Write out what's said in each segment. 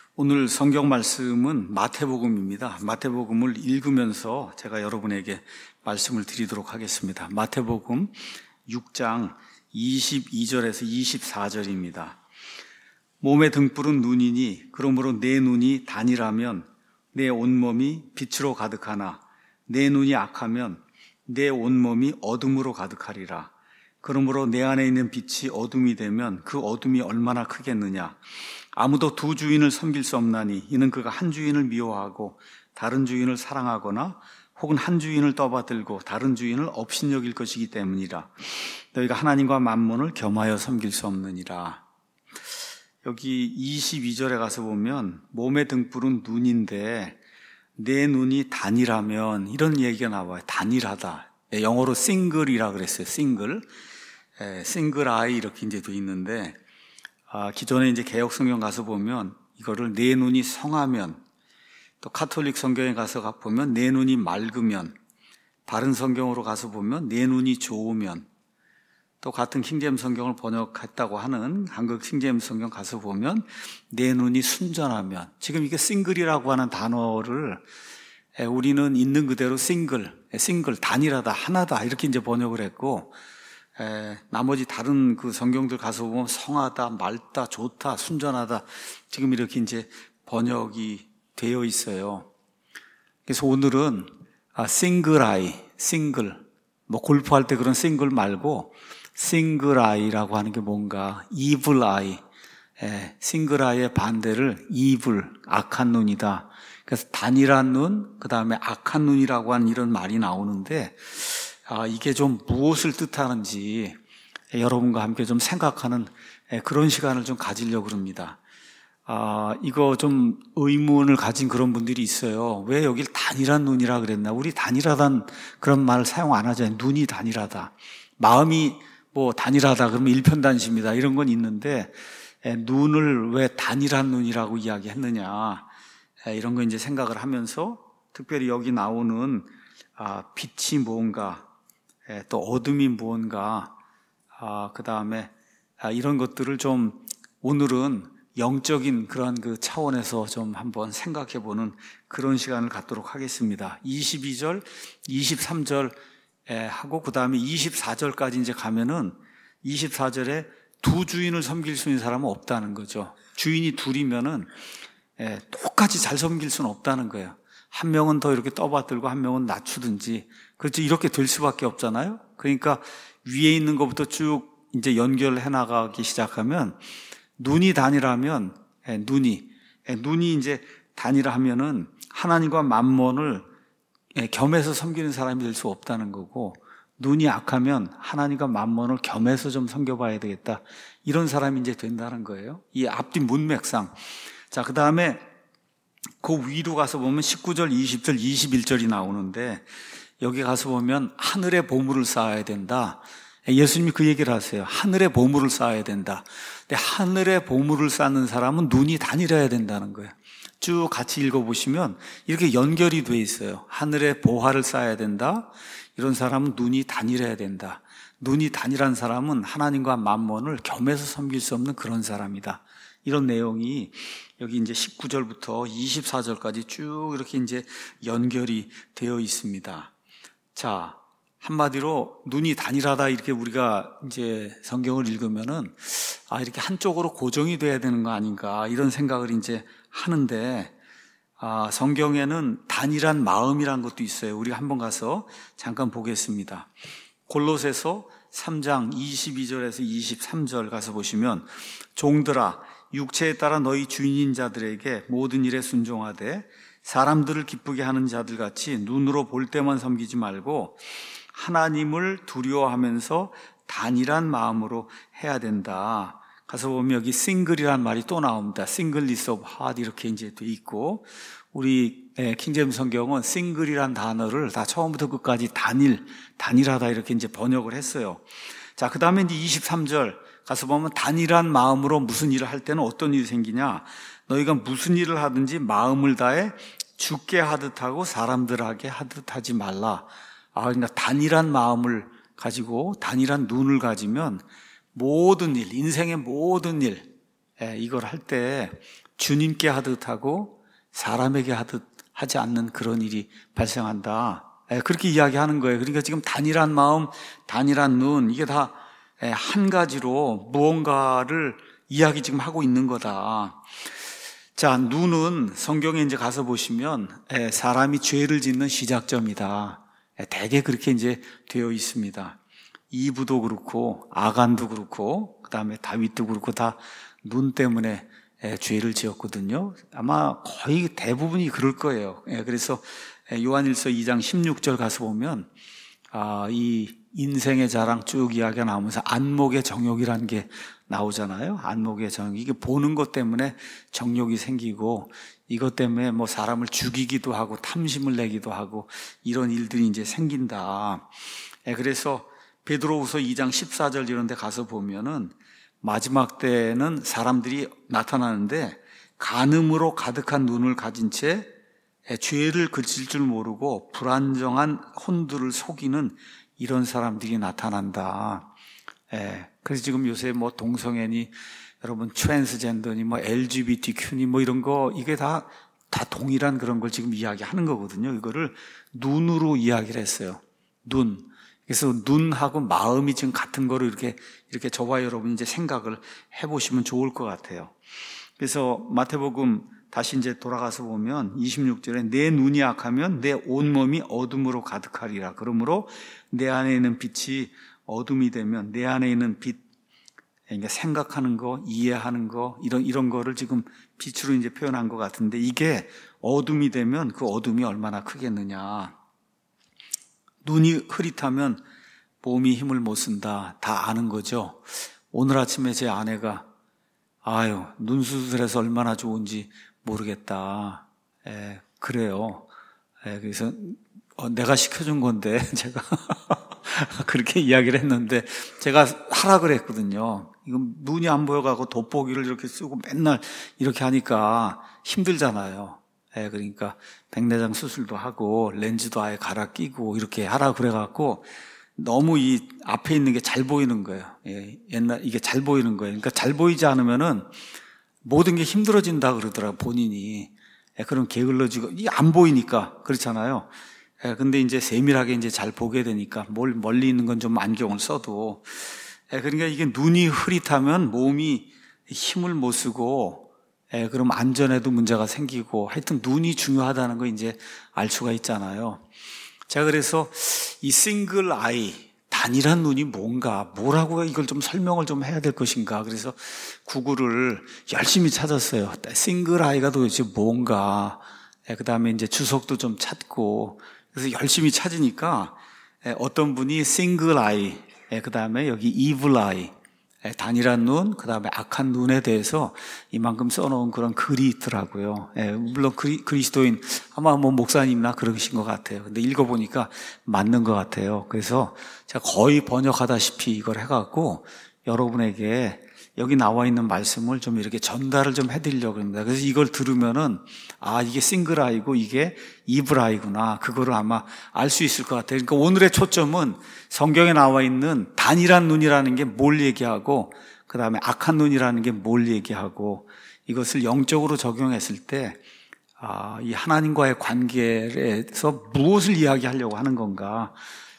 오늘 성경 말씀은 마태복음입니다. 마태복음을 읽으면서 제가 여러분에게 말씀을 드리도록 하겠습니다. 마태복음 6장 22절에서 24절입니다. 몸의 등불은 눈이니 그러므로 내 눈이 단이라면 내 온몸이 빛으로 가득하나 내 눈이 악하면 내 온몸이 어둠으로 가득하리라. 그러므로 내 안에 있는 빛이 어둠이 되면 그 어둠이 얼마나 크겠느냐. 아무도 두 주인을 섬길 수 없나니 이는 그가 한 주인을 미워하고 다른 주인을 사랑하거나 혹은 한 주인을 떠받들고 다른 주인을 업신여길 것이기 때문이라. 너희가 하나님과 만몬을 겸하여 섬길 수 없느니라. 여기 22절에 가서 보면 몸의 등불은 눈인데 내 눈이 단이라면 이런 얘기가 나와요. 단일하다. 영어로 싱글이라 그랬어요. 싱글 아이 이렇게 이제 돼 있는데 기존에 이제 개역 성경 가서 보면 이거를 내 눈이 성하면, 또 카톨릭 성경에 가서 보면 내 눈이 맑으면, 다른 성경으로 가서 보면 내 눈이 좋으면, 또 같은 킹제임스 성경을 번역했다고 하는 한국 킹제임스 성경 가서 보면 내 눈이 순전하면, 지금 이게 싱글이라고 하는 단어를 우리는 있는 그대로 싱글, 단일하다, 하나다 이렇게 이제 번역을 했고, 나머지 다른 그 성경들 가서 보면 성하다, 맑다, 좋다, 순전하다 지금 이렇게 이제 번역이 되어 있어요. 그래서 오늘은 싱글 아이, 골프할 때 그런 싱글 말고 싱글 아이라고 하는 게 뭔가 이블 아이, 싱글 아이의 반대를 이블, 악한 눈이다. 그래서 단일한 눈, 그 다음에 악한 눈이라고 하는 이런 말이 나오는데 이게 좀 무엇을 뜻하는지 여러분과 함께 좀 생각하는 그런 시간을 좀 가지려고 합니다. 이거 좀 의문을 가진 그런 분들이 있어요. 왜 여길 단일한 눈이라 그랬나? 우리 단일하다는 그런 말을 사용 안 하잖아요. 눈이 단일하다. 마음이 뭐 단일하다 그러면 일편단심이다 이런 건 있는데 눈을 왜 단일한 눈이라고 이야기했느냐? 이런 거 이제 생각을 하면서 특별히 여기 나오는 빛이 뭔가, 또 어둠이 무언가, 그 다음에 이런 것들을 좀 오늘은 영적인 그런 그 차원에서 좀 한번 생각해 보는 그런 시간을 갖도록 하겠습니다. 22절, 23절 하고 그 다음에 24절까지 이제 가면은 24절에 두 주인을 섬길 수 있는 사람은 없다는 거죠. 주인이 둘이면은 똑같이 잘 섬길 수는 없다는 거예요. 한 명은 더 이렇게 떠받들고 한 명은 낮추든지, 그렇지 이렇게 될 수밖에 없잖아요. 그러니까 위에 있는 것부터 쭉 이제 연결해 나가기 시작하면 눈이 단일하면 눈이 이제 단일하면은 하나님과 만몬을 겸해서 섬기는 사람이 될 수 없다는 거고, 눈이 악하면 하나님과 만몬을 겸해서 좀 섬겨봐야 되겠다 이런 사람이 이제 된다는 거예요. 이 앞뒤 문맥상. 자, 그 다음에 그 위로 가서 보면 19절, 20절, 21절이 나오는데 여기 가서 보면 하늘에 보물을 쌓아야 된다. 예수님이 그 얘기를 하세요. 하늘에 보물을 쌓아야 된다. 근데 하늘에 보물을 쌓는 사람은 눈이 단일해야 된다는 거예요. 쭉 같이 읽어보시면 이렇게 연결이 돼 있어요. 하늘에 보화를 쌓아야 된다. 이런 사람은 눈이 단일해야 된다. 눈이 단일한 사람은 하나님과 만몬을 겸해서 섬길 수 없는 그런 사람이다. 이런 내용이 여기 이제 19절부터 24절까지 쭉 이렇게 이제 연결이 되어 있습니다. 자, 한마디로 눈이 단일하다 이렇게 우리가 이제 성경을 읽으면은 이렇게 한쪽으로 고정이 돼야 되는 거 아닌가 이런 생각을 이제 하는데, 성경에는 단일한 마음이란 것도 있어요. 우리가 한번 가서 잠깐 보겠습니다. 골로새서 3장 22절에서 23절 가서 보시면, 종들아 육체에 따라 너희 주인인 자들에게 모든 일에 순종하되 사람들을 기쁘게 하는 자들같이 눈으로 볼 때만 섬기지 말고 하나님을 두려워하면서 단일한 마음으로 해야 된다. 가서 보면 여기 싱글이라는 말이 또 나옵니다. 싱글리스 오브 하트 이렇게 이제 돼 있고, 우리 킹제임스 성경은 싱글이란 단어를 다 처음부터 끝까지 단일하다 이렇게 이제 번역을 했어요. 자, 그 다음에 이제 23절 가서 보면 단일한 마음으로 무슨 일을 할 때는 어떤 일이 생기냐? 너희가 무슨 일을 하든지 마음을 다해 주께 하듯 하고 사람들에게 하듯 하지 말라. 그러니까 단일한 마음을 가지고 단일한 눈을 가지면 모든 일, 인생의 모든 일, 이걸 할 때 주님께 하듯 하고 사람에게 하듯 하지 않는 그런 일이 발생한다. 그렇게 이야기하는 거예요. 그러니까 지금 단일한 마음, 단일한 눈, 이게 다 한 가지로 무언가를 이야기 지금 하고 있는 거다. 자, 눈은 성경에 이제 가서 보시면 사람이 죄를 짓는 시작점이다. 대개 그렇게 이제 되어 있습니다. 이브도 그렇고 아간도 그렇고 그다음에 다윗도 그렇고 다 눈 때문에 죄를 지었거든요. 아마 거의 대부분이 그럴 거예요. 그래서 요한일서 2장 16절 가서 보면 이 인생의 자랑 쭉 이야기가 나오면서 안목의 정욕이라는 게 나오잖아요. 안목의 정욕. 이게 보는 것 때문에 정욕이 생기고 이것 때문에 뭐 사람을 죽이기도 하고 탐심을 내기도 하고 이런 일들이 이제 생긴다. 그래서 베드로후서 2장 14절 이런 데 가서 보면은 마지막 때는 사람들이 나타나는데 간음으로 가득한 눈을 가진 채 죄를 그칠 줄 모르고 불안정한 혼들을 속이는 이런 사람들이 나타난다. 그래서 지금 요새 뭐 동성애니 여러분 트랜스젠더니 뭐 LGBTQ니 뭐 이런 거 이게 다 동일한 그런 걸 지금 이야기하는 거거든요. 이거를 눈으로 이야기를 했어요. 눈. 그래서 눈하고 마음이 지금 같은 거를 이렇게 저와 여러분 이제 생각을 해보시면 좋을 것 같아요. 그래서 마태복음 다시 이제 돌아가서 보면 26절에 내 눈이 악하면 내 온몸이 어둠으로 가득하리라. 그러므로 내 안에 있는 빛이 어둠이 되면 내 안에 있는 빛, 그러니까 생각하는 거, 이해하는 거, 이런 거를 지금 빛으로 이제 표현한 것 같은데 이게 어둠이 되면 그 어둠이 얼마나 크겠느냐. 눈이 흐릿하면 몸이 힘을 못 쓴다. 다 아는 거죠. 오늘 아침에 제 아내가 눈 수술해서 얼마나 좋은지 모르겠다. 그래요. 그래서 내가 시켜준 건데 제가 그렇게 이야기를 했는데 제가 하라 그랬거든요. 이건 눈이 안 보여가고 돋보기를 이렇게 쓰고 맨날 이렇게 하니까 힘들잖아요. 그러니까 백내장 수술도 하고 렌즈도 아예 갈아 끼고 이렇게 하라 그래갖고 너무 이 앞에 있는 게 잘 보이는 거예요. 옛날 이게 잘 보이는 거예요. 그러니까 잘 보이지 않으면은 모든 게 힘들어진다 그러더라고요, 본인이. 그럼 게을러지고, 이게 안 보이니까, 그렇잖아요. 근데 이제 세밀하게 이제 잘 보게 되니까, 멀리 있는 건 좀 안경을 써도. 그러니까 이게 눈이 흐릿하면 몸이 힘을 못 쓰고, 그럼 안전에도 문제가 생기고, 하여튼 눈이 중요하다는 거 이제 알 수가 있잖아요. 자, 그래서 이 싱글 아이, 단일한 눈이 뭐라고 이걸 좀 설명을 좀 해야 될 것인가. 그래서 구글을 열심히 찾았어요. 싱글 아이가 도대체 뭔가. 그 다음에 이제 주석도 좀 찾고. 그래서 열심히 찾으니까 어떤 분이 싱글 아이, 그 다음에 여기 이블 아이, 단일한 눈, 그 다음에 악한 눈에 대해서 이만큼 써놓은 그런 글이 있더라고요. 물론 그리스도인, 아마 뭐 목사님이나 그러신 것 같아요. 근데 읽어보니까 맞는 것 같아요. 그래서 제가 거의 번역하다시피 이걸 해갖고 여러분에게 여기 나와 있는 말씀을 좀 이렇게 전달을 좀 해드리려고 합니다. 그래서 이걸 들으면은, 이게 싱글 아이고 이게 이블 아이구나. 그거를 아마 알 수 있을 것 같아요. 그러니까 오늘의 초점은 성경에 나와 있는 단일한 눈이라는 게 뭘 얘기하고, 그 다음에 악한 눈이라는 게 뭘 얘기하고, 이것을 영적으로 적용했을 때, 이 하나님과의 관계에서 무엇을 이야기하려고 하는 건가.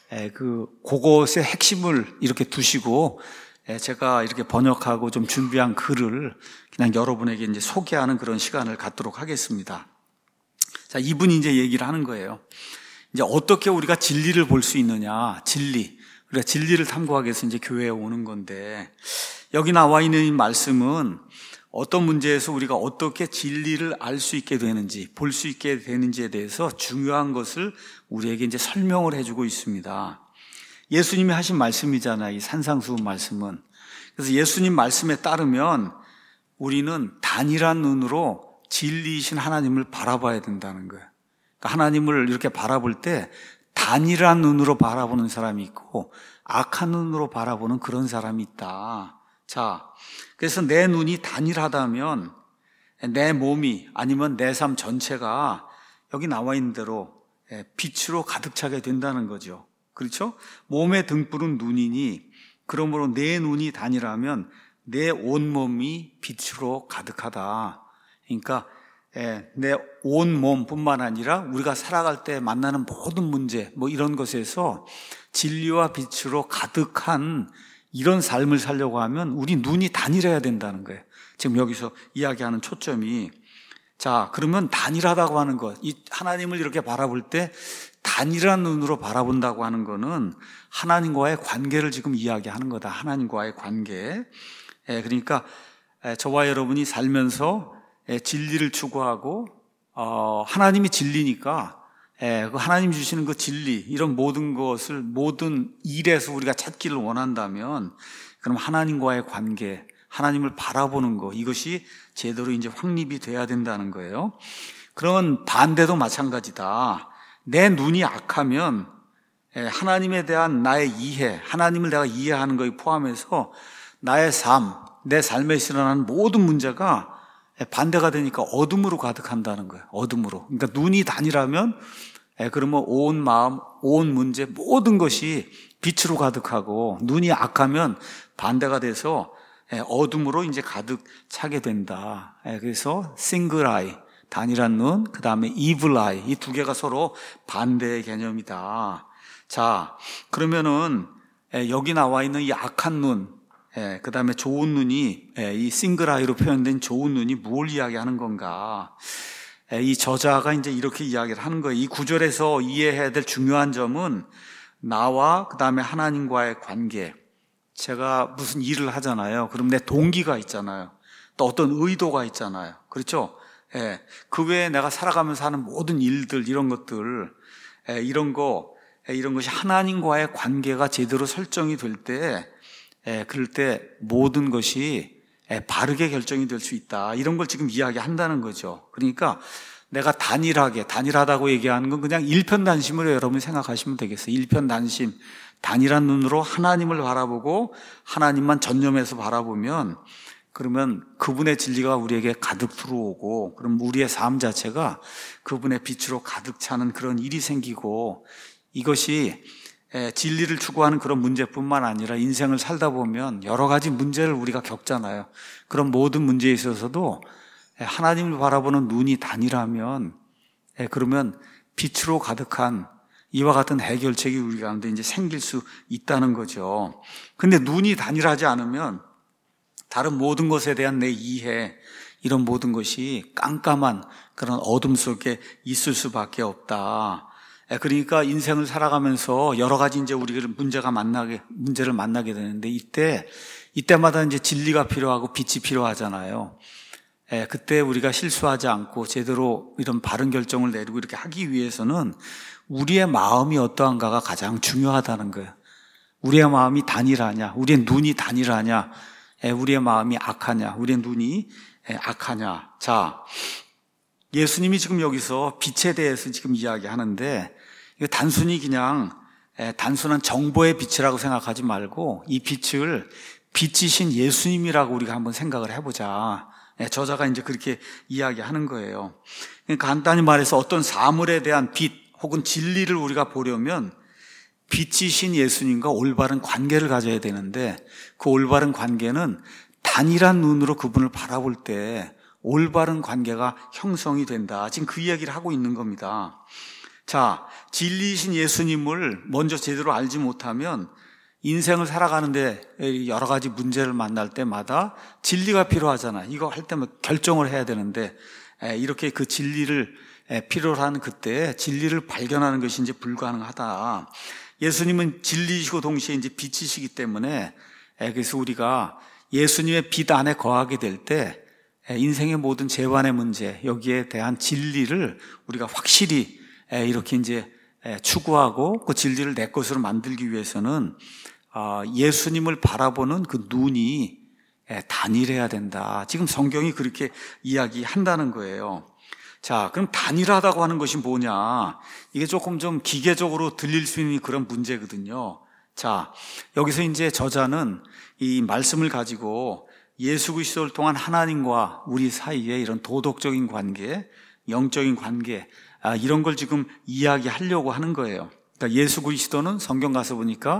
그것의 핵심을 이렇게 두시고, 제가 이렇게 번역하고 좀 준비한 글을 그냥 여러분에게 이제 소개하는 그런 시간을 갖도록 하겠습니다. 자, 이분이 이제 얘기를 하는 거예요. 이제 어떻게 우리가 진리를 볼 수 있느냐, 진리. 우리가 진리를 탐구하기 위해서 이제 교회에 오는 건데, 여기 나와 있는 이 말씀은 어떤 문제에서 우리가 어떻게 진리를 알 수 있게 되는지, 볼 수 있게 되는지에 대해서 중요한 것을 우리에게 이제 설명을 해주고 있습니다. 예수님이 하신 말씀이잖아요. 이 산상수훈 말씀은. 그래서 예수님 말씀에 따르면 우리는 단일한 눈으로 진리이신 하나님을 바라봐야 된다는 거예요. 그러니까 하나님을 이렇게 바라볼 때 단일한 눈으로 바라보는 사람이 있고 악한 눈으로 바라보는 그런 사람이 있다. 자, 그래서 내 눈이 단일하다면 내 몸이 아니면 내 삶 전체가 여기 나와 있는 대로 빛으로 가득 차게 된다는 거죠. 그렇죠? 몸의 등불은 눈이니 그러므로 내 눈이 단일하면 내 온몸이 빛으로 가득하다. 그러니까 내 온몸뿐만 아니라 우리가 살아갈 때 만나는 모든 문제 이런 것에서 진리와 빛으로 가득한 이런 삶을 살려고 하면 우리 눈이 단일해야 된다는 거예요. 지금 여기서 이야기하는 초점이, 자, 그러면 단일하다고 하는 것, 이 하나님을 이렇게 바라볼 때 단일한 눈으로 바라본다고 하는 거는 하나님과의 관계를 지금 이야기하는 거다. 하나님과의 관계. 그러니까 저와 여러분이 살면서 진리를 추구하고 하나님이 진리니까 그 하나님 주시는 그 진리, 이런 모든 것을 모든 일에서 우리가 찾기를 원한다면, 그럼 하나님과의 관계, 하나님을 바라보는 것, 이것이 제대로 이제 확립이 돼야 된다는 거예요. 그런 반대도 마찬가지다. 내 눈이 악하면 하나님에 대한 나의 이해, 하나님을 내가 이해하는 것을 포함해서 나의 삶, 내 삶에서 일어나는 모든 문제가 반대가 되니까 어둠으로 가득한다는 거예요. 어둠으로. 그러니까 눈이 단일하면 그러면 온 마음, 온 문제, 모든 것이 빛으로 가득하고, 눈이 악하면 반대가 돼서 어둠으로 이제 가득 차게 된다. 그래서 single eye, 단일한 눈, 그 다음에 evil eye, 이 두 개가 서로 반대의 개념이다. 자, 그러면은 여기 나와 있는 이 악한 눈, 그 다음에 좋은 눈이, 이 single eye로 표현된 좋은 눈이 뭘 이야기하는 건가? 이 저자가 이제 이렇게 이야기를 하는 거예요. 이 구절에서 이해해야 될 중요한 점은 나와 그 다음에 하나님과의 관계. 제가 무슨 일을 하잖아요. 그럼 내 동기가 있잖아요. 또 어떤 의도가 있잖아요. 그렇죠? 그 외에 내가 살아가면서 하는 모든 일들, 이런 것들, 이런 것이 하나님과의 관계가 제대로 설정이 될 때, 그럴 때 모든 것이 바르게 결정이 될 수 있다. 이런 걸 지금 이야기한다는 거죠. 그러니까 내가 단일하다고 얘기하는 건 그냥 일편단심으로 여러분이 생각하시면 되겠어요. 일편단심, 단일한 눈으로 하나님을 바라보고 하나님만 전념해서 바라보면, 그러면 그분의 진리가 우리에게 가득 들어오고, 그럼 우리의 삶 자체가 그분의 빛으로 가득 차는 그런 일이 생기고, 이것이 진리를 추구하는 그런 문제뿐만 아니라 인생을 살다 보면 여러 가지 문제를 우리가 겪잖아요. 그런 모든 문제에 있어서도 하나님을 바라보는 눈이 단일하면, 그러면 빛으로 가득한 이와 같은 해결책이 우리 가운데 이제 생길 수 있다는 거죠. 근데 눈이 단일하지 않으면 다른 모든 것에 대한 내 이해, 이런 모든 것이 깜깜한 그런 어둠 속에 있을 수밖에 없다. 그러니까 인생을 살아가면서 여러 가지 이제 우리가 문제를 만나게 되는데, 이때마다 이제 진리가 필요하고 빛이 필요하잖아요. 그때 우리가 실수하지 않고 제대로 이런 바른 결정을 내리고 이렇게 하기 위해서는 우리의 마음이 어떠한가가 가장 중요하다는 거예요. 우리의 마음이 단일하냐, 우리의 눈이 단일하냐, 우리의 마음이 악하냐, 우리의 눈이 악하냐. 자, 예수님이 지금 여기서 빛에 대해서 지금 이야기하는데, 이거 단순히 그냥 단순한 정보의 빛이라고 생각하지 말고 이 빛을 빛이신 예수님이라고 우리가 한번 생각을 해보자. 저자가 이제 그렇게 이야기하는 거예요. 간단히 말해서 어떤 사물에 대한 빛 혹은 진리를 우리가 보려면 빛이신 예수님과 올바른 관계를 가져야 되는데, 그 올바른 관계는 단일한 눈으로 그분을 바라볼 때 올바른 관계가 형성이 된다. 지금 그 이야기를 하고 있는 겁니다. 자, 진리이신 예수님을 먼저 제대로 알지 못하면 인생을 살아가는데 여러 가지 문제를 만날 때마다 진리가 필요하잖아. 이거 할 때면 결정을 해야 되는데, 이렇게 그 진리를 필요로 하는 그때 진리를 발견하는 것이 이제 불가능하다. 예수님은 진리이시고 동시에 이제 빛이시기 때문에, 그래서 우리가 예수님의 빛 안에 거하게 될 때 인생의 모든 재반의 문제, 여기에 대한 진리를 우리가 확실히 이렇게 이제 추구하고 그 진리를 내 것으로 만들기 위해서는 예수님을 바라보는 그 눈이 단일해야 된다. 지금 성경이 그렇게 이야기한다는 거예요. 자, 그럼 단일하다고 하는 것이 뭐냐? 이게 조금 좀 기계적으로 들릴 수 있는 그런 문제거든요. 자, 여기서 이제 저자는 이 말씀을 가지고 예수 그리스도를 통한 하나님과 우리 사이에 이런 도덕적인 관계, 영적인 관계, 이런 걸 지금 이야기하려고 하는 거예요. 그러니까 예수 그리스도는 성경 가서 보니까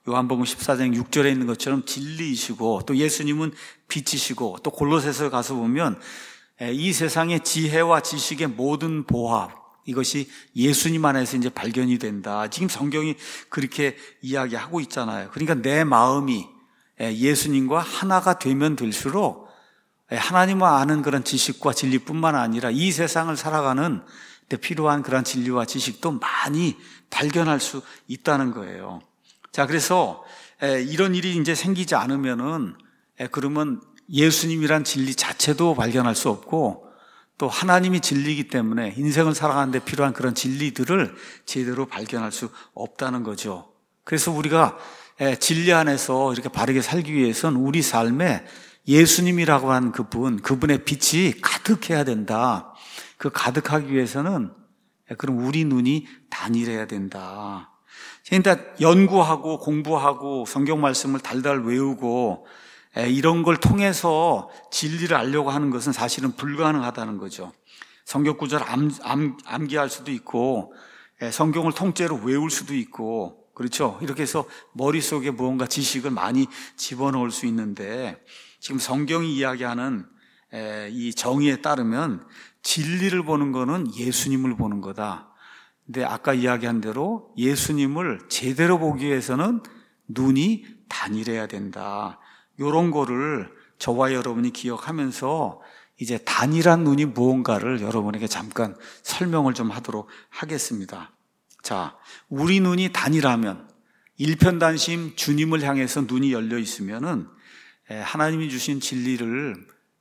요한복음 14장 6절에 있는 것처럼 진리이시고 또 예수님은 빛이시고 또 골로새서 가서 보면 이 세상의 지혜와 지식의 모든 보합, 이것이 예수님 안에서 이제 발견이 된다. 지금 성경이 그렇게 이야기하고 있잖아요. 그러니까 내 마음이 예수님과 하나가 되면 될수록 하나님을 아는 그런 지식과 진리뿐만 아니라 이 세상을 살아가는 데 필요한 그런 진리와 지식도 많이 발견할 수 있다는 거예요. 자, 그래서 이런 일이 이제 생기지 않으면은 그러면 예수님이란 진리 자체도 발견할 수 없고 또 하나님이 진리이기 때문에 인생을 살아가는 데 필요한 그런 진리들을 제대로 발견할 수 없다는 거죠. 그래서 우리가 진리 안에서 이렇게 바르게 살기 위해서는 우리 삶에 예수님이라고 하는 그분의 빛이 가득해야 된다. 그 가득하기 위해서는 그럼 우리 눈이 단일해야 된다. 그러니까 연구하고 공부하고 성경 말씀을 달달 외우고 이런 걸 통해서 진리를 알려고 하는 것은 사실은 불가능하다는 거죠. 성경 구절 암기할 수도 있고 성경을 통째로 외울 수도 있고 그렇죠. 이렇게 해서 머릿속에 무언가 지식을 많이 집어넣을 수 있는데 지금 성경이 이야기하는 이 정의에 따르면 진리를 보는 거는 예수님을 보는 거다. 근데 아까 이야기한 대로 예수님을 제대로 보기 위해서는 눈이 단일해야 된다. 이런 거를 저와 여러분이 기억하면서 이제 단일한 눈이 무언가를 여러분에게 잠깐 설명을 좀 하도록 하겠습니다. 자, 우리 눈이 단일하면 일편단심 주님을 향해서 눈이 열려 있으면은 하나님이 주신 진리를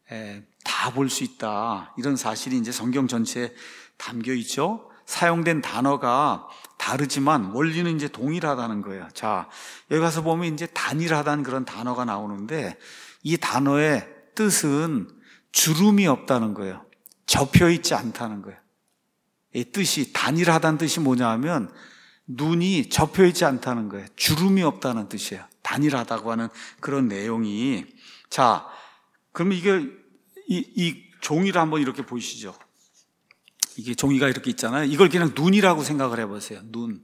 다 볼 수 있다. 이런 사실이 이제 성경 전체에 담겨 있죠. 사용된 단어가 다르지만 원리는 이제 동일하다는 거예요. 자, 여기 가서 보면 이제 단일하다는 그런 단어가 나오는데 이 단어의 뜻은 주름이 없다는 거예요. 접혀 있지 않다는 거예요. 이 뜻이 단일하다는 뜻이 뭐냐 하면 눈이 접혀 있지 않다는 거예요. 주름이 없다는 뜻이에요. 단일하다고 하는 그런 내용이. 자, 그럼 이 종이를 한번 이렇게 보시죠. 이게 종이가 이렇게 있잖아요. 이걸 그냥 눈이라고 생각을 해보세요.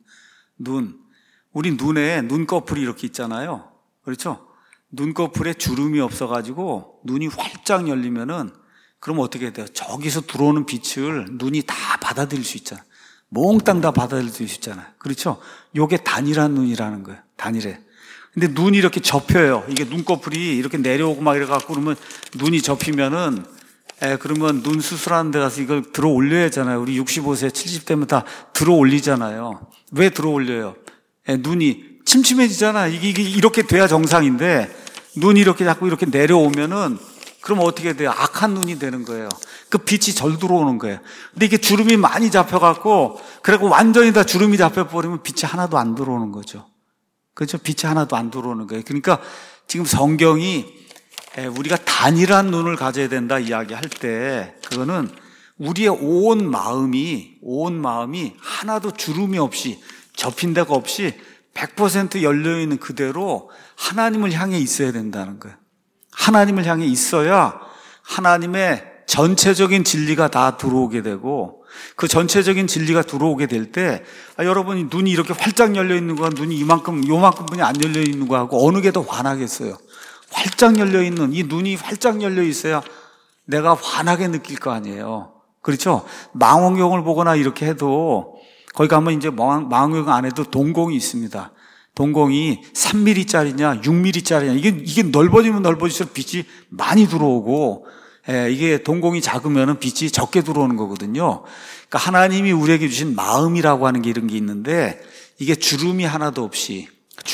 눈. 우리 눈에 눈꺼풀이 이렇게 있잖아요. 그렇죠? 눈꺼풀에 주름이 없어가지고 눈이 활짝 열리면은 그럼 어떻게 돼요? 저기서 들어오는 빛을 눈이 다 받아들일 수 있잖아요. 몽땅 다 받아들일 수 있잖아요. 그렇죠? 요게 단일한 눈이라는 거예요. 단일해. 근데 눈이 이렇게 접혀요. 이게 눈꺼풀이 이렇게 내려오고 막 이래갖고 그러면 눈이 접히면은 그러면 눈 수술하는 데 가서 이걸 들어 올려야 하잖아요. 우리 65세, 70대면 다 들어 올리잖아요. 왜 들어 올려요? 눈이 침침해지잖아요. 이게 이렇게 돼야 정상인데 눈이 이렇게 자꾸 이렇게 내려오면은 그럼 어떻게 돼요? 악한 눈이 되는 거예요. 그 빛이 절 들어오는 거예요. 근데 이게 주름이 많이 잡혀갖고 그리고 완전히 다 주름이 잡혀버리면 빛이 하나도 안 들어오는 거죠. 그렇죠? 빛이 하나도 안 들어오는 거예요. 그러니까 지금 성경이 우리가 단일한 눈을 가져야 된다 이야기할 때 그거는 우리의 온 마음이 하나도 주름이 없이 접힌 데가 없이 100% 열려있는 그대로 하나님을 향해 있어야 된다는 거예요. 하나님을 향해 있어야 하나님의 전체적인 진리가 다 들어오게 되고 그 전체적인 진리가 들어오게 될 때 여러분이 눈이 이렇게 활짝 열려있는 거와 눈이 요만큼뿐이 안 열려있는 거하고 어느 게 더 환하겠어요? 활짝 열려있는 이 눈이 활짝 열려 있어야 내가 환하게 느낄 거 아니에요. 그렇죠? 망원경을 보거나 이렇게 해도 거기 가면 이제 망원경 안에도 동공이 있습니다. 동공이 3mm짜리냐 6mm짜리냐 이게 넓어지면 넓어질수록 빛이 많이 들어오고 이게 동공이 작으면 빛이 적게 들어오는 거거든요. 그러니까 하나님이 우리에게 주신 마음이라고 하는 게 이런 게 있는데 이게 주름이 하나도 없이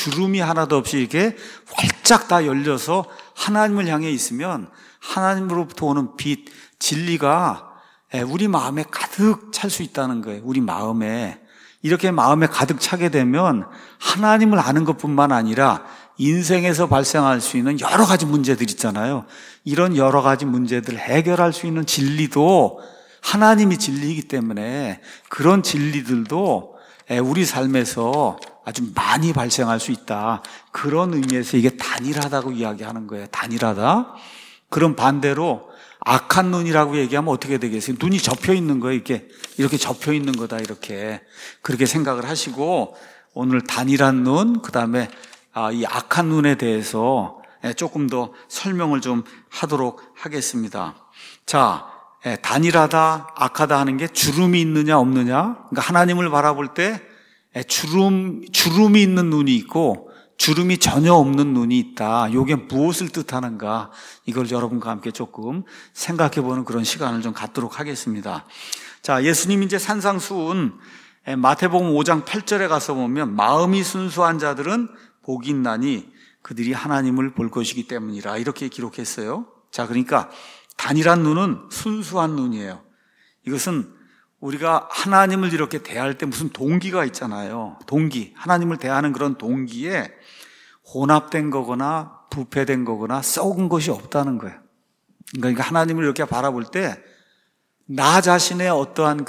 이렇게 활짝 다 열려서 하나님을 향해 있으면 하나님으로부터 오는 빛, 진리가 우리 마음에 가득 찰 수 있다는 거예요. 우리 마음에. 이렇게 마음에 가득 차게 되면 하나님을 아는 것뿐만 아니라 인생에서 발생할 수 있는 여러 가지 문제들 있잖아요. 이런 여러 가지 문제들을 해결할 수 있는 진리도 하나님이 진리이기 때문에 그런 진리들도 우리 삶에서 아주 많이 발생할 수 있다. 그런 의미에서 이게 단일하다고 이야기하는 거예요. 단일하다. 그럼 반대로 악한 눈이라고 얘기하면 어떻게 되겠어요? 눈이 접혀 있는 거예요. 이렇게 접혀 있는 거다. 이렇게 그렇게 생각을 하시고 오늘 단일한 눈, 그 다음에 이 악한 눈에 대해서 조금 더 설명을 좀 하도록 하겠습니다. 자, 단일하다, 악하다 하는 게 주름이 있느냐 없느냐? 그러니까 하나님을 바라볼 때 주름이 있는 눈이 있고 주름이 전혀 없는 눈이 있다. 이게 무엇을 뜻하는가? 이걸 여러분과 함께 조금 생각해보는 그런 시간을 좀 갖도록 하겠습니다. 자, 예수님이 이제 산상수훈 마태복음 5장 8절에 가서 보면 마음이 순수한 자들은 복이 있나니 그들이 하나님을 볼 것이기 때문이라 이렇게 기록했어요. 자, 그러니까 단일한 눈은 순수한 눈이에요. 이것은 우리가 하나님을 이렇게 대할 때 무슨 동기가 있잖아요. 동기, 하나님을 대하는 그런 동기에 혼합된 거거나 부패된 거거나 썩은 것이 없다는 거예요. 그러니까 하나님을 이렇게 바라볼 때 나 자신의 어떠한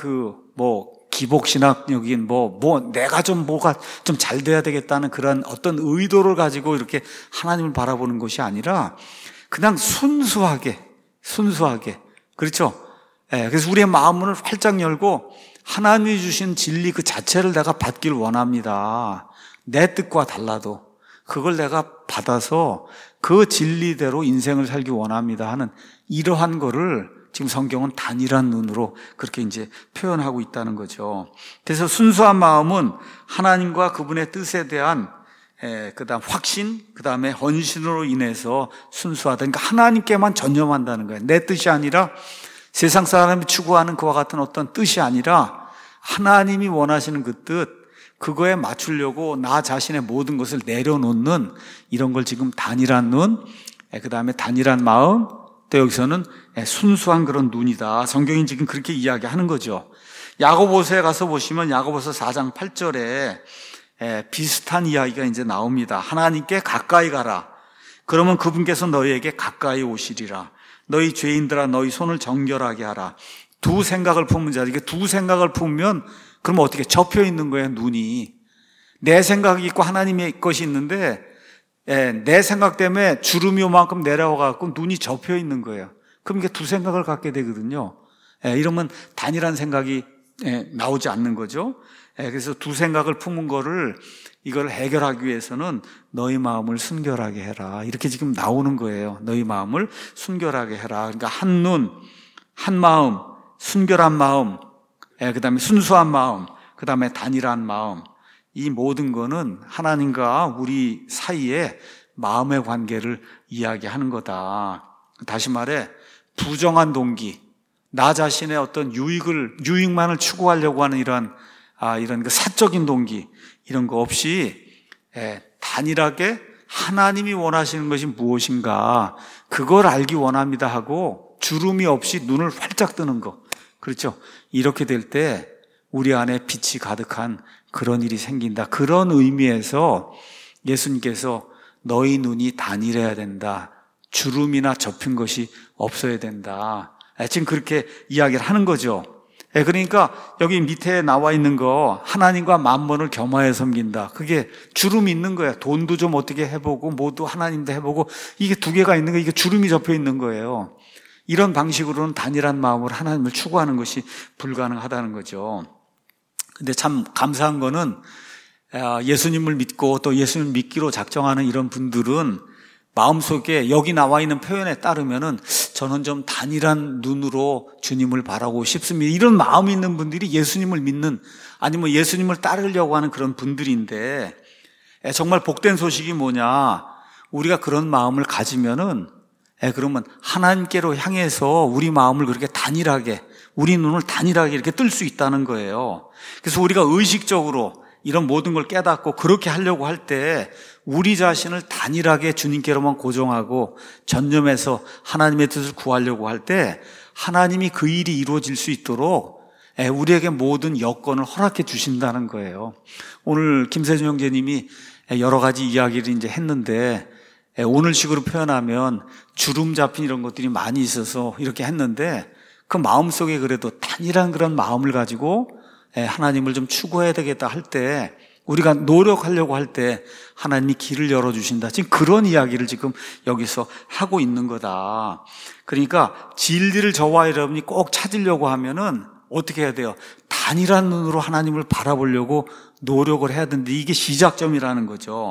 기복신학적인 내가 뭐가 좀 잘 돼야 되겠다는 그런 어떤 의도를 가지고 이렇게 하나님을 바라보는 것이 아니라 그냥 순수하게. 그렇죠? 그래서 우리의 마음문을 활짝 열고 하나님이 주신 진리 그 자체를 내가 받길 원합니다. 내 뜻과 달라도 그걸 내가 받아서 그 진리대로 인생을 살기 원합니다 하는 이러한 거를 지금 성경은 단일한 눈으로 그렇게 이제 표현하고 있다는 거죠. 그래서 순수한 마음은 하나님과 그분의 뜻에 대한 그다음 확신, 그다음에 헌신으로 인해서 순수하다. 그러니까 하나님께만 전념한다는 거예요. 내 뜻이 아니라 세상 사람이 추구하는 그와 같은 어떤 뜻이 아니라 하나님이 원하시는 그 뜻, 그거에 맞추려고 나 자신의 모든 것을 내려놓는 이런 걸 지금 단일한 눈, 그다음에 단일한 마음, 또 여기서는 순수한 그런 눈이다. 성경이 지금 그렇게 이야기하는 거죠. 야고보서에 가서 보시면 야고보서 4장 8절에 비슷한 이야기가 이제 나옵니다. 하나님께 가까이 가라. 그러면 그분께서 너희에게 가까이 오시리라. 너희 죄인들아 너희 손을 정결하게 하라. 두 생각을 품은 자, 이게 두 생각을 품으면 그러면 어떻게 접혀 있는 거예요, 눈이. 내 생각이 있고 하나님의 것이 있는데 내 생각 때문에 주름이 요만큼 내려와갖고 눈이 접혀 있는 거예요. 그럼 이게 두 생각을 갖게 되거든요. 이러면 단일한 생각이 나오지 않는 거죠. 그래서 두 생각을 품은 거를 이걸 해결하기 위해서는 너희 마음을 순결하게 해라. 이렇게 지금 나오는 거예요. 너희 마음을 순결하게 해라. 그러니까 한 눈, 한 마음, 순결한 마음, 그 다음에 순수한 마음, 그 다음에 단일한 마음. 이 모든 거는 하나님과 우리 사이에 마음의 관계를 이야기하는 거다. 다시 말해 부정한 동기, 나 자신의 어떤 유익만을 추구하려고 하는 이런 그 사적인 동기, 이런 거 없이 단일하게 하나님이 원하시는 것이 무엇인가, 그걸 알기 원합니다 하고 주름이 없이 눈을 활짝 뜨는 거. 그렇죠? 이렇게 될 때 우리 안에 빛이 가득한 그런 일이 생긴다. 그런 의미에서 예수님께서 너희 눈이 단일해야 된다. 주름이나 접힌 것이 없어야 된다. 지금 그렇게 이야기를 하는 거죠. 그러니까 여기 밑에 나와 있는 거 하나님과 만mon을 겸하여 섬긴다. 그게 주름이 있는 거예요. 돈도 좀 어떻게 해보고 뭐도 하나님도 해보고 이게 두 개가 있는 거, 이게 주름이 접혀 있는 거예요. 이런 방식으로는 단일한 마음으로 하나님을 추구하는 것이 불가능하다는 거죠. 근데 참 감사한 거는 예수님을 믿고 또 예수님을 믿기로 작정하는 이런 분들은 마음속에 여기 나와 있는 표현에 따르면은 저는 좀 단일한 눈으로 주님을 바라고 싶습니다. 이런 마음이 있는 분들이 예수님을 믿는, 아니면 예수님을 따르려고 하는 그런 분들인데, 정말 복된 소식이 뭐냐, 우리가 그런 마음을 가지면은 그러면 하나님께로 향해서 우리 마음을 그렇게 단일하게, 우리 눈을 단일하게 이렇게 뜰 수 있다는 거예요. 그래서 우리가 의식적으로 이런 모든 걸 깨닫고 그렇게 하려고 할 때 우리 자신을 단일하게 주님께로만 고정하고 전념해서 하나님의 뜻을 구하려고 할 때 하나님이 그 일이 이루어질 수 있도록 우리에게 모든 여건을 허락해 주신다는 거예요. 오늘 김세준 형제님이 여러 가지 이야기를 이제 했는데, 오늘식으로 표현하면 주름 잡힌 이런 것들이 많이 있어서 이렇게 했는데, 그 마음속에 그래도 단일한 그런 마음을 가지고 하나님을 좀 추구해야 되겠다 할 때, 우리가 노력하려고 할 때 하나님이 길을 열어주신다. 지금 그런 이야기를 지금 여기서 하고 있는 거다. 그러니까 진리를 저와 여러분이 꼭 찾으려고 하면은 어떻게 해야 돼요? 단일한 눈으로 하나님을 바라보려고 노력을 해야 되는데, 이게 시작점이라는 거죠.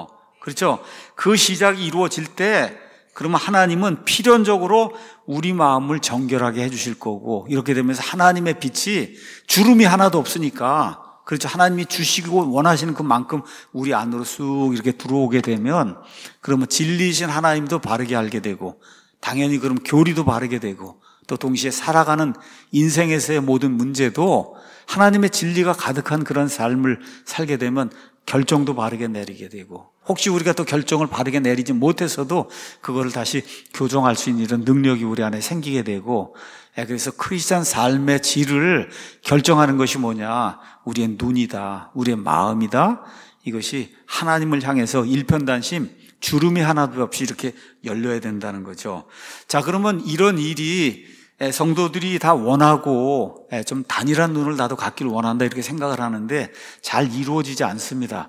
그렇죠? 그 시작이 이루어질 때 그러면 하나님은 필연적으로 우리 마음을 정결하게 해주실 거고, 이렇게 되면서 하나님의 빛이 주름이 하나도 없으니까, 그렇죠? 하나님이 주시고 원하시는 그만큼 우리 안으로 쑥 이렇게 들어오게 되면, 그러면 진리이신 하나님도 바르게 알게 되고, 당연히 그럼 교리도 바르게 되고, 또 동시에 살아가는 인생에서의 모든 문제도 하나님의 진리가 가득한 그런 삶을 살게 되면 결정도 바르게 내리게 되고, 혹시 우리가 또 결정을 바르게 내리지 못해서도 그거를 다시 교정할 수 있는 이런 능력이 우리 안에 생기게 되고, 그래서 크리스찬 삶의 질을 결정하는 것이 뭐냐? 우리의 눈이다, 우리의 마음이다. 이것이 하나님을 향해서 일편단심 주름이 하나도 없이 이렇게 열려야 된다는 거죠. 자, 그러면 이런 일이 성도들이 다 원하고 좀 단일한 눈을 나도 갖기를 원한다 이렇게 생각을 하는데 잘 이루어지지 않습니다.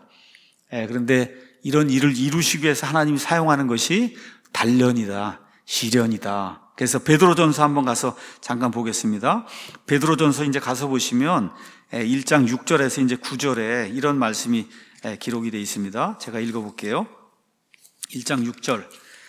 그런데 이런 일을 이루시기 위해서 하나님이 사용하는 것이 단련이다, 시련이다. 그래서 베드로전서 한번 가서 잠깐 보겠습니다. 베드로전서 이제 가서 보시면 1장 6절에서 이제 9절에 이런 말씀이 기록이 되어 있습니다. 제가 읽어볼게요. 1장 6절.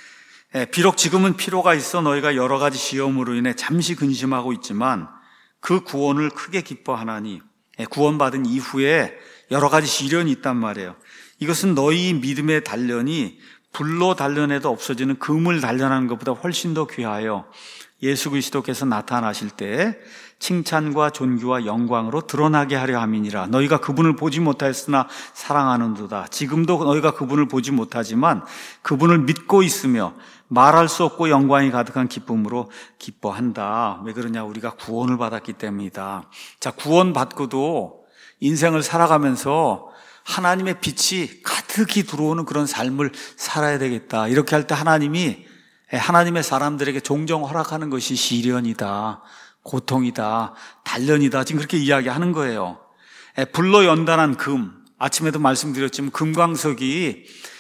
비록 지금은 필요가 있어 너희가 여러 가지 시험으로 인해 잠시 근심하고 있지만 그 구원을 크게 기뻐하나니, 구원받은 이후에 여러 가지 시련이 있단 말이에요. 이것은 너희 믿음의 단련이 불로 단련해도 없어지는 금을 단련하는 것보다 훨씬 더 귀하여 예수 그리스도께서 나타나실 때 칭찬과 존귀와 영광으로 드러나게 하려 함이니라. 너희가 그분을 보지 못하였으나 사랑하는도다. 지금도 너희가 그분을 보지 못하지만 그분을 믿고 있으며 말할 수 없고 영광이 가득한 기쁨으로 기뻐한다. 왜 그러냐? 우리가 구원을 받았기 때문이다. 자, 구원받고도 인생을 살아가면서 하나님의 빛이 가득히 들어오는 그런 삶을 살아야 되겠다. 이렇게 할 때 하나님이 하나님의 사람들에게 종종 허락하는 것이 시련이다, 고통이다, 단련이다. 지금 그렇게 이야기하는 거예요. 불로 연단한 금, 아침에도 말씀드렸지만 금광석이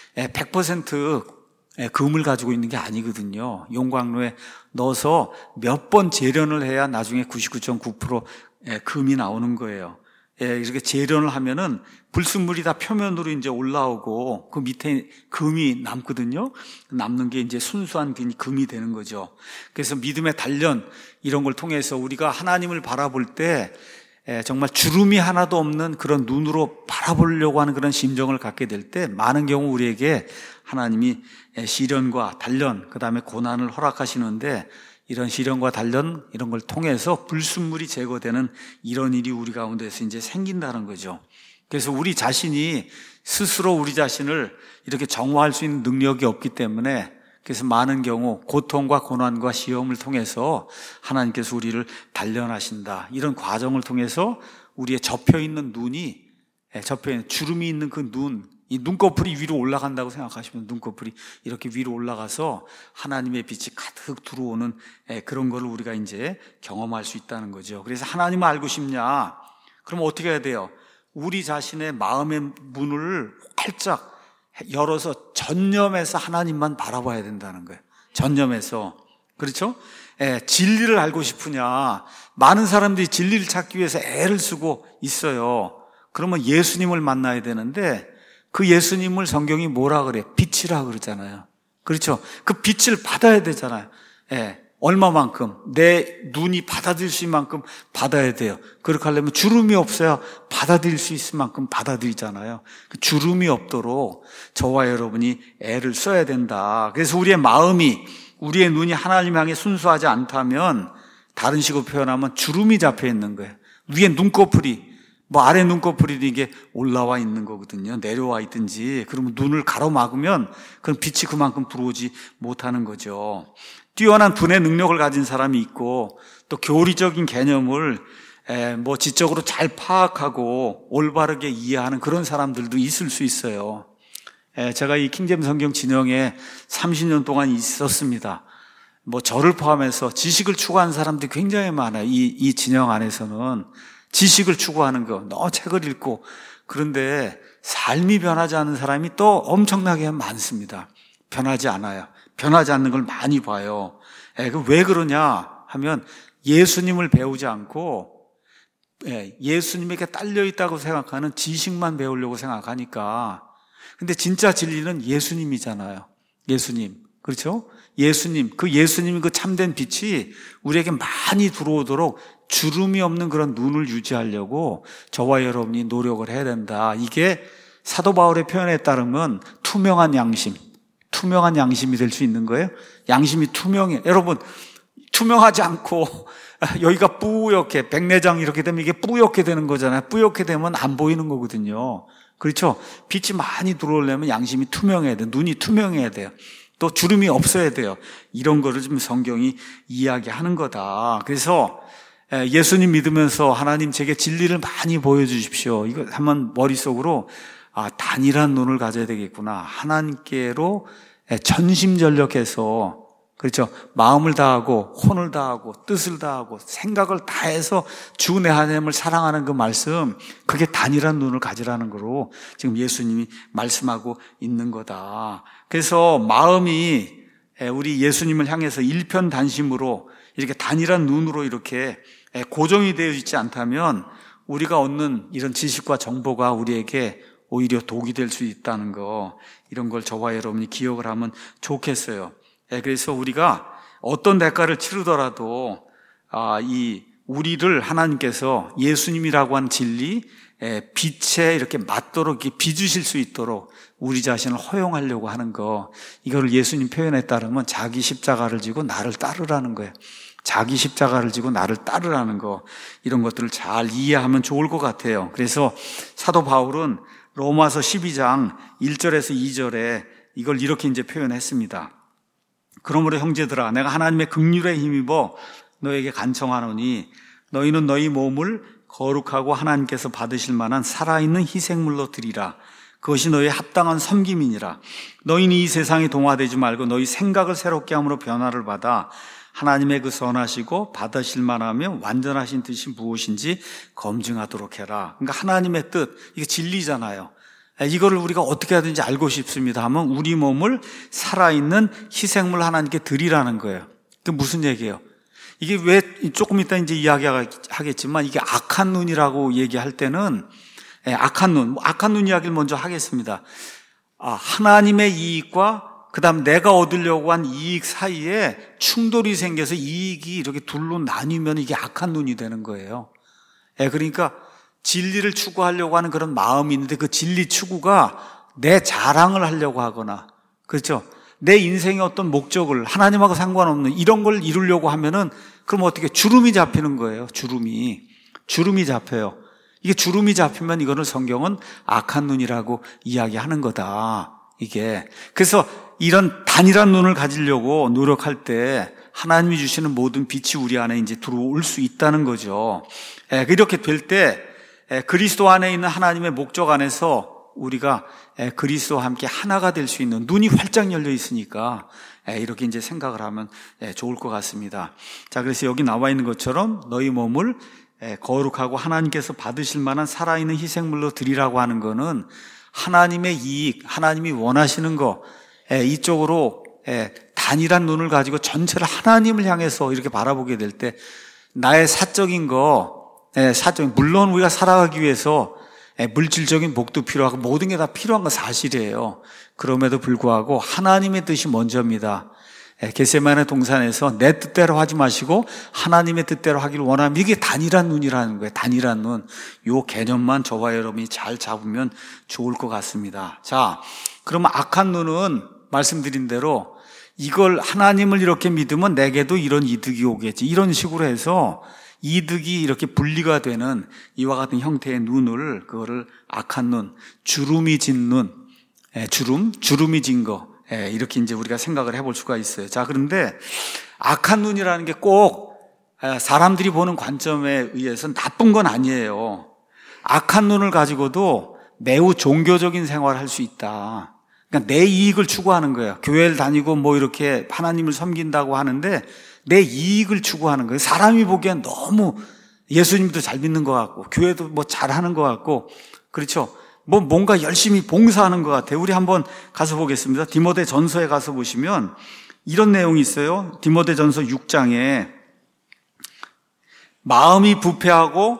100% 금을 가지고 있는 게 아니거든요. 용광로에 넣어서 몇 번 재련을 해야 나중에 99.9% 금이 나오는 거예요. 이렇게 재련을 하면은 불순물이 다 표면으로 이제 올라오고 그 밑에 금이 남거든요. 남는 게 이제 순수한 금이 되는 거죠. 그래서 믿음의 단련 이런 걸 통해서 우리가 하나님을 바라볼 때 정말 주름이 하나도 없는 그런 눈으로 바라보려고 하는 그런 심정을 갖게 될 때 많은 경우 우리에게 하나님이 시련과 단련, 그 다음에 고난을 허락하시는데 이런 시련과 단련 이런 걸 통해서 불순물이 제거되는 이런 일이 우리 가운데서 이제 생긴다는 거죠. 그래서 우리 자신이 스스로 우리 자신을 이렇게 정화할 수 있는 능력이 없기 때문에 그래서 많은 경우 고통과 고난과 시험을 통해서 하나님께서 우리를 단련하신다. 이런 과정을 통해서 우리의 접혀있는 눈이, 접혀있는 주름이 있는 그 눈, 이 눈꺼풀이 위로 올라간다고 생각하시면 눈꺼풀이 이렇게 위로 올라가서 하나님의 빛이 가득 들어오는 그런 거를 우리가 이제 경험할 수 있다는 거죠. 그래서 하나님을 알고 싶냐? 그럼 어떻게 해야 돼요? 우리 자신의 마음의 문을 활짝 열어서 전념해서 하나님만 바라봐야 된다는 거예요. 전념해서. 그렇죠? 진리를 알고 싶으냐? 많은 사람들이 진리를 찾기 위해서 애를 쓰고 있어요. 그러면 예수님을 만나야 되는데 그 예수님을 성경이 뭐라 그래? 빛이라 그러잖아요. 그렇죠? 그 빛을 받아야 되잖아요. 얼마만큼? 내 눈이 받아들일 수 있는 만큼 받아야 돼요. 그렇게 하려면 주름이 없어야 받아들일 수 있을 만큼 받아들이잖아요. 그 주름이 없도록 저와 여러분이 애를 써야 된다. 그래서 우리의 마음이, 우리의 눈이 하나님 향해 순수하지 않다면 다른 식으로 표현하면 주름이 잡혀 있는 거예요. 위에 눈꺼풀이, 아래 눈꺼풀이 이게 올라와 있는 거거든요. 내려와 있든지. 그러면 눈을 가로막으면 그럼 빛이 그만큼 들어오지 못하는 거죠. 뛰어난 분의 능력을 가진 사람이 있고 또 교리적인 개념을 지적으로 잘 파악하고 올바르게 이해하는 그런 사람들도 있을 수 있어요. 제가 이 킹제임 성경 진영에 30년 동안 있었습니다. 저를 포함해서 지식을 추구하는 사람들이 굉장히 많아요. 이 진영 안에서는 지식을 추구하는 거, 책을 읽고. 그런데 삶이 변하지 않는 사람이 또 엄청나게 많습니다. 변하지 않아요. 변하지 않는 걸 많이 봐요. 왜 그러냐 하면 예수님을 배우지 않고 예수님에게 딸려 있다고 생각하는 지식만 배우려고 생각하니까 근데 진짜 진리는 예수님이잖아요. 예수님. 그렇죠? 예수님이 그 참된 빛이 우리에게 많이 들어오도록 주름이 없는 그런 눈을 유지하려고 저와 여러분이 노력을 해야 된다. 이게 사도 바울의 표현에 따르면 투명한 양심이 될 수 있는 거예요. 양심이 투명해. 여러분, 투명하지 않고 여기가 뿌옇게, 백내장 이렇게 되면 이게 뿌옇게 되는 거잖아요. 뿌옇게 되면 안 보이는 거거든요. 그렇죠? 빛이 많이 들어오려면 양심이 투명해야 돼요. 눈이 투명해야 돼요. 또 주름이 없어야 돼요. 이런 거를 좀 성경이 이야기하는 거다. 그래서 예수님 믿으면서 하나님 제게 진리를 많이 보여주십시오. 이거 한번 머릿속으로 단일한 눈을 가져야 되겠구나. 하나님께로 전심전력해서, 그렇죠, 마음을 다하고 혼을 다하고 뜻을 다하고 생각을 다해서 주 내 하나님을 사랑하는 그 말씀, 그게 단일한 눈을 가지라는 거로 지금 예수님이 말씀하고 있는 거다. 그래서 마음이 우리 예수님을 향해서 일편단심으로 이렇게 단일한 눈으로 이렇게 고정이 되어 있지 않다면 우리가 얻는 이런 지식과 정보가 우리에게 오히려 독이 될 수 있다는 거, 이런 걸 저와 여러분이 기억을 하면 좋겠어요. 그래서 우리가 어떤 대가를 치르더라도 우리를 하나님께서 예수님이라고 한 진리, 빛에 이렇게 맞도록 이렇게 비주실 수 있도록 우리 자신을 허용하려고 하는 거, 이거를 예수님 표현에 따르면 자기 십자가를 지고 나를 따르라는 거예요. 자기 십자가를 지고 나를 따르라는 거, 이런 것들을 잘 이해하면 좋을 것 같아요. 그래서 사도 바울은 로마서 12장 1절에서 2절에 이걸 이렇게 이제 표현했습니다. 그러므로 형제들아, 내가 하나님의 긍휼에 힘입어 너에게 간청하노니 너희는 너희 몸을 거룩하고 하나님께서 받으실 만한 살아있는 희생물로 드리라. 그것이 너희의 합당한 섬김이니라. 너희는 이 세상에 동화되지 말고 너희 생각을 새롭게 함으로 변화를 받아 하나님의 그 선하시고 받으실 만하며 완전하신 뜻이 무엇인지 검증하도록 해라. 그러니까 하나님의 뜻, 이게 진리잖아요. 이거를 우리가 어떻게 하든지 알고 싶습니다 하면 우리 몸을 살아있는 희생물 하나님께 드리라는 거예요. 그게 무슨 얘기예요? 이게 왜 조금 이따 이제 이야기하겠지만 이게 악한 눈이라고 얘기할 때는 악한 눈 이야기를 먼저 하겠습니다. 하나님의 이익과 그다음 내가 얻으려고 한 이익 사이에 충돌이 생겨서 이익이 이렇게 둘로 나뉘면 이게 악한 눈이 되는 거예요. 그러니까 진리를 추구하려고 하는 그런 마음이 있는데 그 진리 추구가 내 자랑을 하려고 하거나, 그렇죠, 내 인생의 어떤 목적을 하나님하고 상관없는 이런 걸 이루려고 하면은 그럼 어떻게 주름이 잡히는 거예요. 주름이 잡혀요. 이게 주름이 잡히면 이거는 성경은 악한 눈이라고 이야기하는 거다. 이게 그래서 이런 단일한 눈을 가지려고 노력할 때 하나님이 주시는 모든 빛이 우리 안에 이제 들어올 수 있다는 거죠. 이렇게 될 때 그리스도 안에 있는 하나님의 목적 안에서 우리가 그리스도와 함께 하나가 될 수 있는, 눈이 활짝 열려 있으니까 이렇게 이제 생각을 하면 좋을 것 같습니다. 자, 그래서 여기 나와 있는 것처럼 너희 몸을 거룩하고 하나님께서 받으실 만한 살아있는 희생물로 드리라고 하는 거는 하나님의 이익, 하나님이 원하시는 거, 이쪽으로 단일한 눈을 가지고 전체를 하나님을 향해서 이렇게 바라보게 될 때 나의 사적인 거, 물론 우리가 살아가기 위해서 물질적인 복도 필요하고 모든 게 다 필요한 건 사실이에요. 그럼에도 불구하고 하나님의 뜻이 먼저입니다. 겟세마네 동산에서 내 뜻대로 하지 마시고 하나님의 뜻대로 하기를 원하면, 이게 단일한 눈이라는 거예요. 단일한 눈. 요 개념만 저와 여러분이 잘 잡으면 좋을 것 같습니다. 자, 그러면 악한 눈은 말씀드린 대로 이걸 하나님을 이렇게 믿으면 내게도 이런 이득이 오겠지, 이런 식으로 해서 이득이 이렇게 분리가 되는 이와 같은 형태의 눈을, 그거를 악한 눈, 주름이 진 눈, 주름이 진 거, 이렇게 이제 우리가 생각을 해볼 수가 있어요. 자, 그런데 악한 눈이라는 게 꼭 사람들이 보는 관점에 의해서 나쁜 건 아니에요. 악한 눈을 가지고도 매우 종교적인 생활을 할 수 있다. 그러니까 내 이익을 추구하는 거예요. 교회를 다니고 뭐 이렇게 하나님을 섬긴다고 하는데 내 이익을 추구하는 거예요. 사람이 보기엔 너무 예수님도 잘 믿는 것 같고 교회도 뭐 잘하는 것 같고, 그렇죠, 뭐 뭔가 열심히 봉사하는 것 같아요. 우리 한번 가서 보겠습니다. 디모데 전서에 가서 보시면 이런 내용이 있어요. 디모데 전서 6장에 마음이 부패하고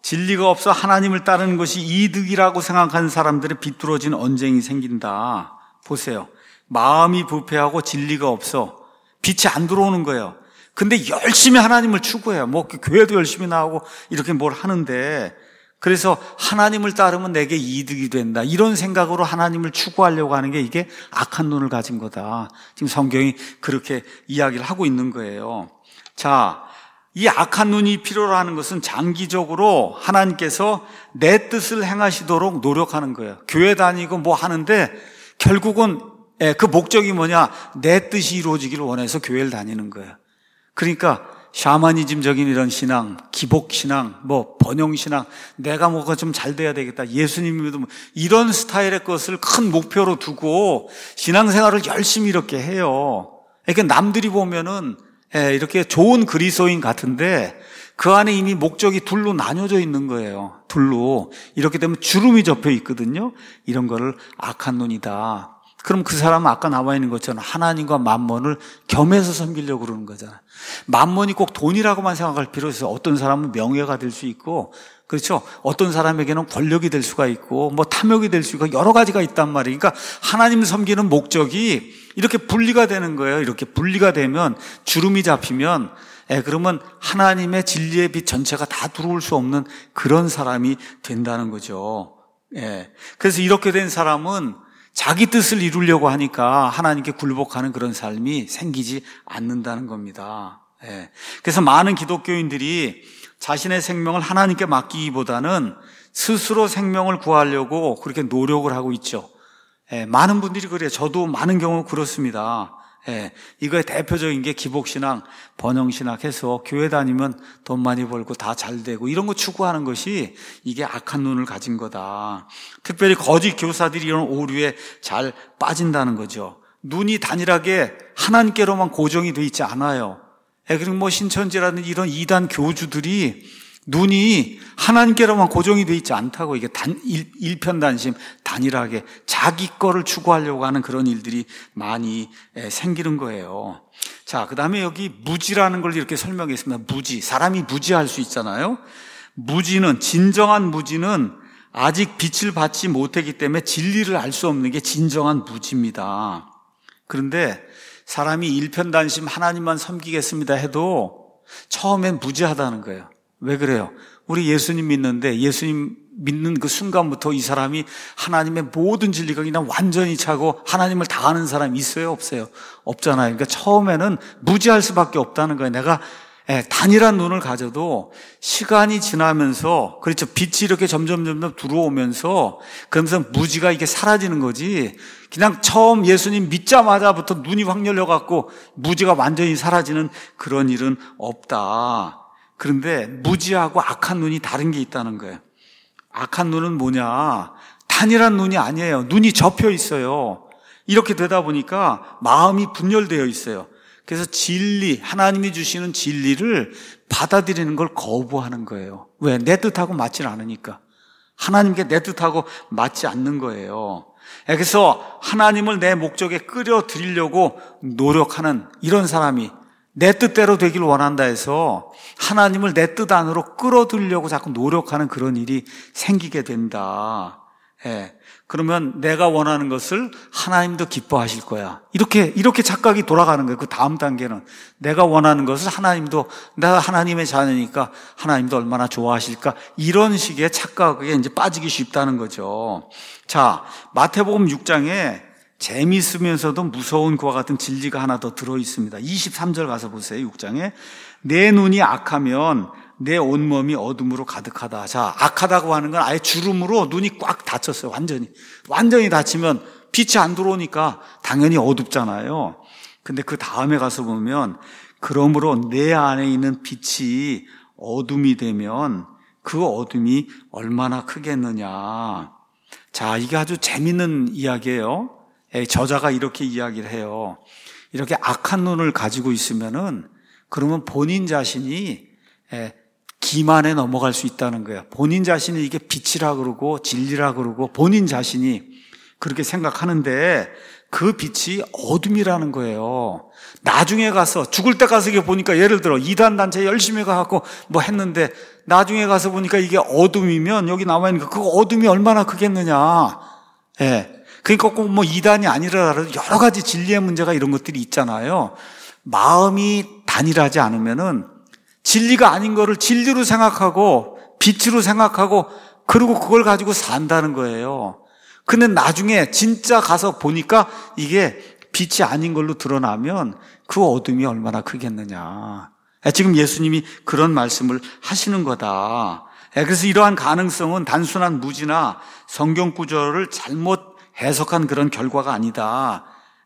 진리가 없어 하나님을 따르는 것이 이득이라고 생각하는 사람들의 비뚤어진 언쟁이 생긴다. 보세요. 마음이 부패하고 진리가 없어. 빛이 안 들어오는 거예요. 근데 열심히 하나님을 추구해요. 뭐 교회도 열심히 나오고 이렇게 뭘 하는데, 그래서 하나님을 따르면 내게 이득이 된다, 이런 생각으로 하나님을 추구하려고 하는 게 이게 악한 눈을 가진 거다. 지금 성경이 그렇게 이야기를 하고 있는 거예요. 자, 이 악한 눈이 필요로 하는 것은 장기적으로 하나님께서 내 뜻을 행하시도록 노력하는 거예요. 교회 다니고 뭐 하는데 결국은 그 목적이 뭐냐? 내 뜻이 이루어지기를 원해서 교회를 다니는 거예요. 그러니까 샤머니즘적인 이런 신앙, 기복신앙, 뭐 번영신앙, 내가 뭐가 좀 잘 돼야 되겠다, 예수님 믿음, 이런 스타일의 것을 큰 목표로 두고 신앙생활을 열심히 이렇게 해요. 그러니까 남들이 보면은 이렇게 좋은 그리스도인 같은데 그 안에 이미 목적이 둘로 나뉘어져 있는 거예요. 둘로. 이렇게 되면 주름이 접혀 있거든요. 이런 거를 악한 눈이다. 그럼 그 사람은 아까 나와 있는 것처럼 하나님과 만몬을 겸해서 섬기려고 그러는 거잖아요. 만몬이 꼭 돈이라고만 생각할 필요 없어요. 어떤 사람은 명예가 될 수 있고, 그렇죠? 어떤 사람에게는 권력이 될 수가 있고, 뭐 탐욕이 될 수 있고, 여러 가지가 있단 말이에요. 그러니까 하나님 섬기는 목적이 이렇게 분리가 되는 거예요. 이렇게 분리가 되면, 주름이 잡히면, 그러면 하나님의 진리의 빛 전체가 다 들어올 수 없는 그런 사람이 된다는 거죠. 그래서 이렇게 된 사람은 자기 뜻을 이루려고 하니까 하나님께 굴복하는 그런 삶이 생기지 않는다는 겁니다. 그래서 많은 기독교인들이 자신의 생명을 하나님께 맡기기보다는 스스로 생명을 구하려고 그렇게 노력을 하고 있죠. 많은 분들이 그래요. 저도 많은 경우 그렇습니다. 이거의 대표적인 게 기복신앙, 번영신앙 해서 교회 다니면 돈 많이 벌고 다 잘 되고 이런 거 추구하는 것이 이게 악한 눈을 가진 거다. 특별히 거짓 교사들이 이런 오류에 잘 빠진다는 거죠. 눈이 단일하게 하나님께로만 고정이 돼 있지 않아요. 그리고 뭐 신천지라든지 이런 이단 교주들이 눈이 하나님께로만 고정이 돼 있지 않다고, 이게 일편단심, 단일하게 자기 거를 추구하려고 하는 그런 일들이 많이 생기는 거예요. 자, 그 다음에 여기 무지라는 걸 이렇게 설명했습니다. 무지. 사람이 무지할 수 있잖아요. 무지는, 진정한 무지는 아직 빛을 받지 못했기 때문에 진리를 알 수 없는 게 진정한 무지입니다. 그런데 사람이 일편단심 하나님만 섬기겠습니다 해도 처음엔 무지하다는 거예요. 왜 그래요? 우리 예수님 믿는데 예수님 믿는 그 순간부터 이 사람이 하나님의 모든 진리가 그냥 완전히 차고 하나님을 다 아는 사람이 있어요? 없어요? 없잖아요. 그러니까 처음에는 무지할 수밖에 없다는 거예요. 내가 단일한 눈을 가져도 시간이 지나면서, 그렇죠, 빛이 이렇게 점점 들어오면서 그러면서 무지가 이게 사라지는 거지, 그냥 처음 예수님 믿자마자부터 눈이 확 열려갖고 무지가 완전히 사라지는 그런 일은 없다. 그런데 무지하고 악한 눈이 다른 게 있다는 거예요. 악한 눈은 뭐냐? 단일한 눈이 아니에요. 눈이 접혀 있어요. 이렇게 되다 보니까 마음이 분열되어 있어요. 그래서 진리, 하나님이 주시는 진리를 받아들이는 걸 거부하는 거예요. 왜? 내 뜻하고 맞지 않으니까. 하나님께 내 뜻하고 맞지 않는 거예요. 그래서 하나님을 내 목적에 끌어들이려고 노력하는 이런 사람이 내 뜻대로 되길 원한다 해서 하나님을 내 뜻 안으로 끌어들이려고 자꾸 노력하는 그런 일이 생기게 된다. 그러면 내가 원하는 것을 하나님도 기뻐하실 거야. 이렇게 착각이 돌아가는 거예요. 그 다음 단계는 내가 원하는 것을 내가 하나님의 자녀니까 하나님도 얼마나 좋아하실까. 이런 식의 착각에 이제 빠지기 쉽다는 거죠. 자, 마태복음 6장에 재미있으면서도 무서운 그와 같은 진리가 하나 더 들어있습니다. 23절 가서 보세요. 6장에 내 눈이 악하면 내 온몸이 어둠으로 가득하다. 자, 악하다고 하는 건 아예 주름으로 눈이 꽉 닫혔어요. 완전히 닫히면 빛이 안 들어오니까 당연히 어둡잖아요. 근데 그 다음에 가서 보면 그러므로 내 안에 있는 빛이 어둠이 되면 그 어둠이 얼마나 크겠느냐. 자, 이게 아주 재밌는 이야기예요. 저자가 이렇게 이야기를 해요. 이렇게 악한 눈을 가지고 있으면은 그러면 본인 자신이 기만에 넘어갈 수 있다는 거예요. 본인 자신이 이게 빛이라 그러고 진리라 그러고 본인 자신이 그렇게 생각하는데 그 빛이 어둠이라는 거예요. 나중에 가서 죽을 때 가서 이게 보니까 예를 들어 이단 단체 열심히 가갖고 뭐 했는데 나중에 가서 보니까 이게 어둠이면 여기 나와 있는 그 어둠이 얼마나 크겠느냐. 예. 그러니까 꼭 뭐 이단이 아니라도 여러 가지 진리의 문제가 이런 것들이 있잖아요. 마음이 단일하지 않으면은 진리가 아닌 거를 진리로 생각하고 빛으로 생각하고 그리고 그걸 가지고 산다는 거예요. 근데 나중에 진짜 가서 보니까 이게 빛이 아닌 걸로 드러나면 그 어둠이 얼마나 크겠느냐. 지금 예수님이 그런 말씀을 하시는 거다. 그래서 이러한 가능성은 단순한 무지나 성경 구절을 잘못 해석한 그런 결과가 아니다.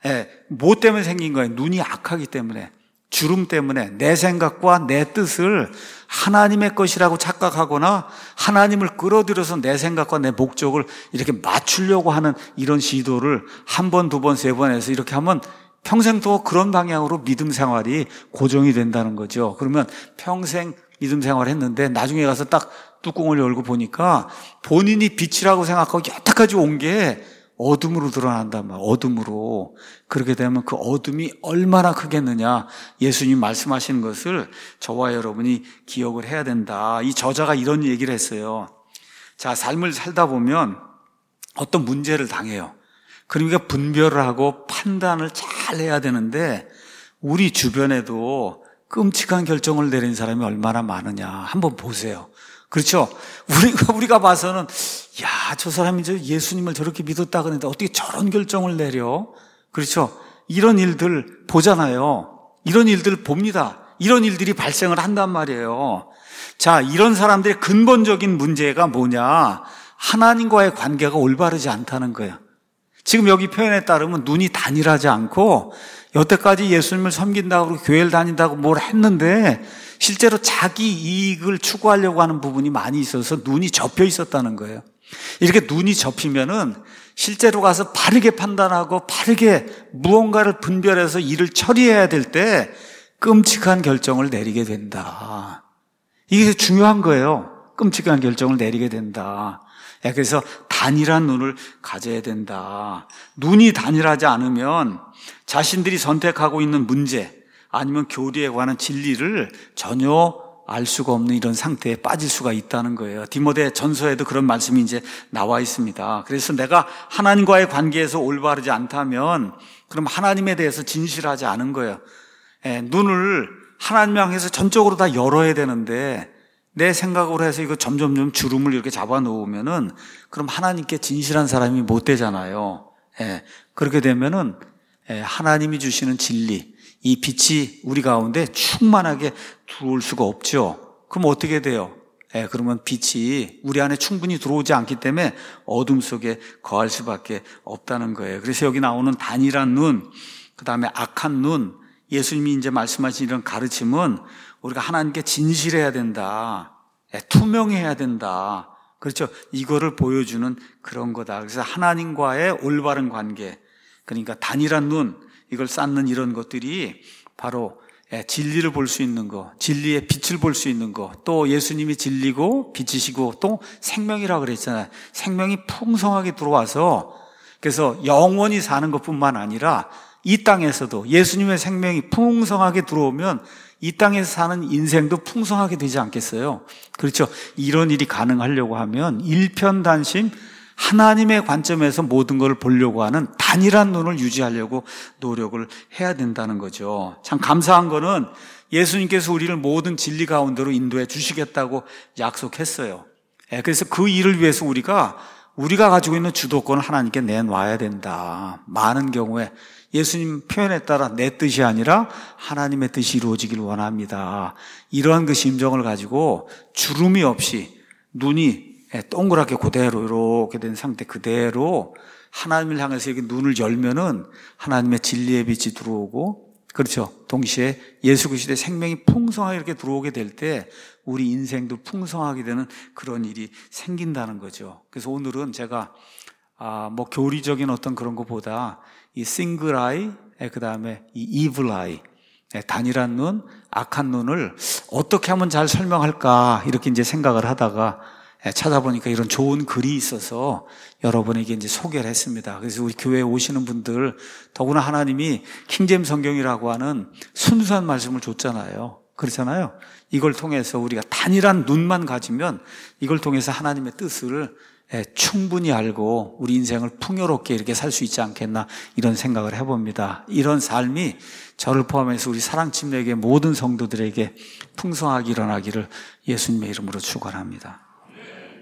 뭐 때문에 생긴 거예요? 눈이 악하기 때문에, 주름 때문에 내 생각과 내 뜻을 하나님의 것이라고 착각하거나 하나님을 끌어들여서 내 생각과 내 목적을 이렇게 맞추려고 하는 이런 시도를 한 번, 두 번, 세 번 해서 이렇게 하면 평생 또 그런 방향으로 믿음 생활이 고정이 된다는 거죠. 그러면 평생 믿음 생활을 했는데 나중에 가서 딱 뚜껑을 열고 보니까 본인이 빛이라고 생각하고 여태까지 온 게 어둠으로 드러난단 말이에요. 어둠으로. 그렇게 되면 그 어둠이 얼마나 크겠느냐. 예수님 말씀하시는 것을 저와 여러분이 기억을 해야 된다. 이 저자가 이런 얘기를 했어요. 자, 삶을 살다 보면 어떤 문제를 당해요. 그러니까 분별을 하고 판단을 잘 해야 되는데 우리 주변에도 끔찍한 결정을 내린 사람이 얼마나 많으냐. 한번 보세요. 그렇죠? 우리가 봐서는, 야, 저 사람이 예수님을 저렇게 믿었다 그러는데 어떻게 저런 결정을 내려? 그렇죠? 이런 일들 보잖아요. 이런 일들 봅니다. 이런 일들이 발생을 한단 말이에요. 자, 이런 사람들의 근본적인 문제가 뭐냐? 하나님과의 관계가 올바르지 않다는 거예요. 지금 여기 표현에 따르면 눈이 단일하지 않고 여태까지 예수님을 섬긴다고 교회를 다닌다고 뭘 했는데 실제로 자기 이익을 추구하려고 하는 부분이 많이 있어서 눈이 접혀 있었다는 거예요. 이렇게 눈이 접히면은 실제로 가서 바르게 판단하고 바르게 무언가를 분별해서 일을 처리해야 될 때 끔찍한 결정을 내리게 된다. 이게 중요한 거예요. 끔찍한 결정을 내리게 된다. 그래서 단일한 눈을 가져야 된다. 눈이 단일하지 않으면 자신들이 선택하고 있는 문제 아니면 교리에 관한 진리를 전혀 알 수가 없는 이런 상태에 빠질 수가 있다는 거예요. 디모데 전서에도 그런 말씀이 이제 나와 있습니다. 그래서 내가 하나님과의 관계에서 올바르지 않다면 그럼 하나님에 대해서 진실하지 않은 거예요. 눈을 하나님 향해서 전적으로 다 열어야 되는데 내 생각으로 해서 이거 점점점 주름을 이렇게 잡아 놓으면은 그럼 하나님께 진실한 사람이 못 되잖아요. 그렇게 되면은 하나님이 주시는 진리, 이 빛이 우리 가운데 충만하게 들어올 수가 없죠. 그럼 어떻게 돼요? 그러면 빛이 우리 안에 충분히 들어오지 않기 때문에 어둠 속에 거할 수밖에 없다는 거예요. 그래서 여기 나오는 단일한 눈, 그 다음에 악한 눈, 예수님이 이제 말씀하신 이런 가르침은 우리가 하나님께 진실해야 된다. 투명해야 된다. 그렇죠? 이거를 보여주는 그런 거다. 그래서 하나님과의 올바른 관계, 그러니까 단일한 눈, 이걸 쌓는 이런 것들이 바로 진리를 볼 수 있는 거, 진리의 빛을 볼 수 있는 거, 또 예수님이 진리고 빛이시고 또 생명이라고 그랬잖아요. 생명이 풍성하게 들어와서 그래서 영원히 사는 것뿐만 아니라 이 땅에서도 예수님의 생명이 풍성하게 들어오면 이 땅에서 사는 인생도 풍성하게 되지 않겠어요? 그렇죠? 이런 일이 가능하려고 하면 일편단심 하나님의 관점에서 모든 걸 보려고 하는 단일한 눈을 유지하려고 노력을 해야 된다는 거죠. 참 감사한 거는 예수님께서 우리를 모든 진리 가운데로 인도해 주시겠다고 약속했어요. 그래서 그 일을 위해서 우리가 가지고 있는 주도권을 하나님께 내놔야 된다. 많은 경우에 예수님 표현에 따라 내 뜻이 아니라 하나님의 뜻이 이루어지길 원합니다. 이러한 그 심정을 가지고 주름이 없이 눈이 동그랗게 그대로 이렇게 된 상태 그대로 하나님을 향해서 이렇게 눈을 열면은 하나님의 진리의 빛이 들어오고, 그렇죠. 동시에 예수 그리스도의 생명이 풍성하게 이렇게 들어오게 될 때 우리 인생도 풍성하게 되는 그런 일이 생긴다는 거죠. 그래서 오늘은 제가 뭐 교리적인 어떤 그런 것보다 이 싱글 아이, 그 다음에 이 이블 아이, 단일한 눈, 악한 눈을 어떻게 하면 잘 설명할까 이렇게 이제 생각을 하다가 찾아보니까 이런 좋은 글이 있어서 여러분에게 이제 소개를 했습니다. 그래서 우리 교회에 오시는 분들, 더구나 하나님이 킹제임스 성경이라고 하는 순수한 말씀을 줬잖아요. 그렇잖아요. 이걸 통해서 우리가 단일한 눈만 가지면 이걸 통해서 하나님의 뜻을 충분히 알고 우리 인생을 풍요롭게 이렇게 살 수 있지 않겠나, 이런 생각을 해봅니다. 이런 삶이 저를 포함해서 우리 사랑침례교회 모든 성도들에게 풍성하게 일어나기를 예수님의 이름으로 축원합니다.